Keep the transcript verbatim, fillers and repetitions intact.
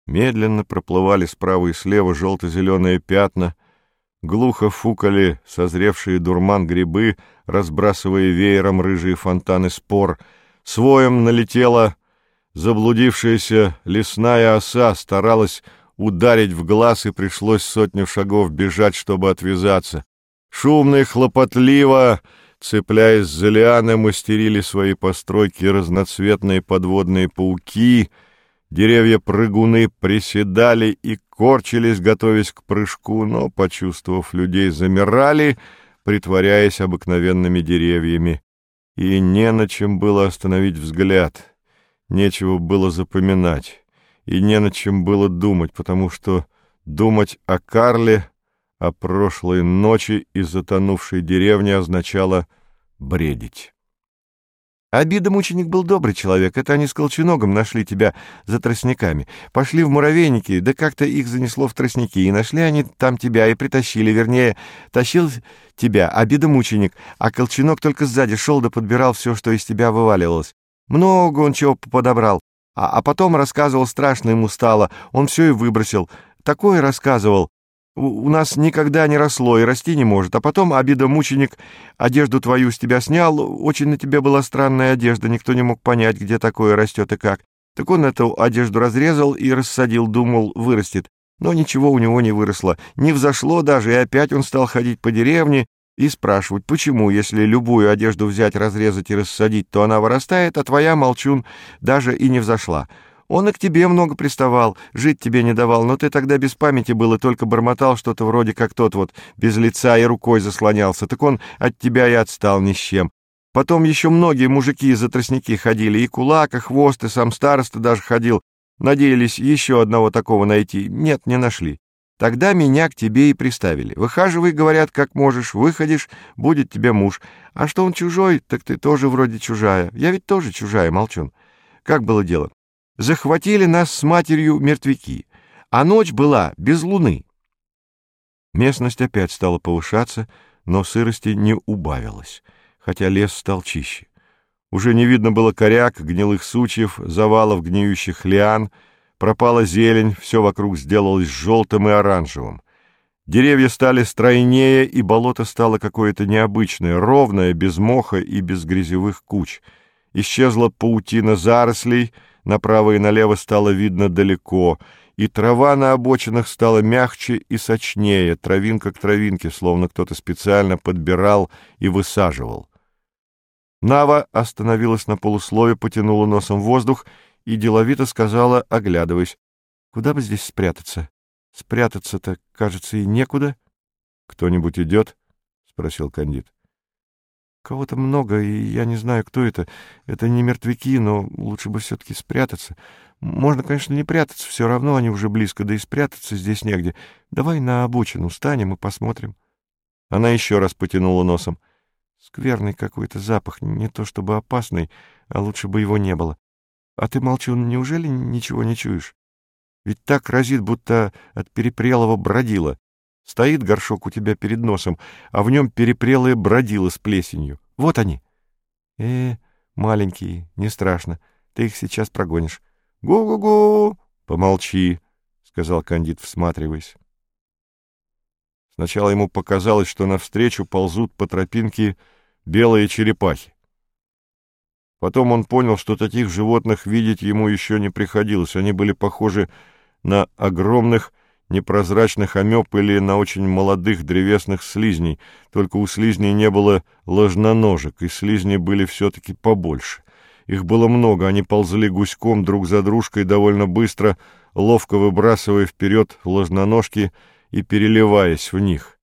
Медленно проплывали справа и слева желто-зеленые пятна, глухо фукали созревшие дурман грибы, разбрасывая веером рыжие фонтаны спор. С воем налетела заблудившаяся лесная оса, старалась ударить в глаз, и пришлось сотню шагов бежать, чтобы отвязаться. Шумно и хлопотливо, цепляясь за лианы, мастерили свои постройки разноцветные подводные пауки. Деревья-прыгуны приседали и корчились, готовясь к прыжку, но, почувствовав людей, замирали, притворяясь обыкновенными деревьями. И не на чем было остановить взгляд, нечего было запоминать, и не на чем было думать, потому что думать о Карле, о прошлой ночи и затонувшей деревне означало бредить. Обида-мученик был добрый человек. Это они с Колченогом нашли тебя за тростниками. Пошли в муравейники, да как-то их занесло в тростники, и нашли они там тебя и притащили. Вернее, тащил тебя обида-мученик, а Колченог только сзади шел да подбирал все, что из тебя вываливалось. Много он чего подобрал. А, а потом рассказывал, страшно ему стало. Он все и выбросил. Такое рассказывал. У нас никогда не росло и расти не может. А потом обида-мученик одежду твою с тебя снял. Очень на тебе была странная одежда. Никто не мог понять, где такое растет и как. Так он эту одежду разрезал и рассадил, думал, вырастет. Но ничего у него не выросло. Не взошло даже, и опять он стал ходить по деревне и спрашивать, почему, если любую одежду взять, разрезать и рассадить, то она вырастает, а твоя, молчун, даже и не взошла. Он и к тебе много приставал, жить тебе не давал, но ты тогда без памяти был и только бормотал что-то вроде как тот вот, без лица и рукой заслонялся, так он от тебя и отстал ни с чем. Потом еще многие мужики за тростники ходили, и кулак, и хвост, и сам староста даже ходил, надеялись еще одного такого найти, нет, не нашли. Тогда меня к тебе и приставили. Выхаживай, говорят, как можешь, выходишь, будет тебе муж. А что он чужой, так ты тоже вроде чужая. Я ведь тоже чужая, молчун. Как было дело? Захватили нас с матерью мертвяки, а ночь была без луны. Местность опять стала повышаться, но сырости не убавилось, хотя лес стал чище. Уже не видно было коряк, гнилых сучьев, завалов гниющих лиан, пропала зелень, все вокруг сделалось желтым и оранжевым. Деревья стали стройнее, и болото стало какое-то необычное, ровное, без моха и без грязевых куч. Исчезла паутина зарослей, направо и налево стало видно далеко, и трава на обочинах стала мягче и сочнее, травинка к травинке, словно кто-то специально подбирал и высаживал. Нава остановилась на полуслове, потянула носом воздух и деловито сказала, оглядываясь: «Куда бы здесь спрятаться? Спрятаться-то, кажется, и некуда». «Кто-нибудь идет?» — спросил Кандид. «Кого-то много, и я не знаю, кто это. Это не мертвяки, но лучше бы все-таки спрятаться. Можно, конечно, не прятаться, все равно они уже близко, да и спрятаться здесь негде. Давай на обочину встанем и посмотрим». Она еще раз потянула носом. «Скверный какой-то запах, не то чтобы опасный, а лучше бы его не было. А ты, молчун, неужели ничего не чуешь? Ведь так разит, будто от перепрелого бродила. Стоит горшок у тебя перед носом, а в нем перепрелые бродила с плесенью. Вот они. Э, маленькие, не страшно. Ты их сейчас прогонишь. Гу-гу-гу! Помолчи, — сказал Кандид, всматриваясь. Сначала ему показалось, что навстречу ползут по тропинке белые черепахи. Потом он понял, что таких животных видеть ему еще не приходилось. Они были похожи на огромных непрозрачных амеб или на очень молодых древесных слизней, только у слизней не было ложноножек, и слизни были все-таки побольше. Их было много, они ползли гуськом друг за дружкой довольно быстро, ловко выбрасывая вперед ложноножки и переливаясь в них.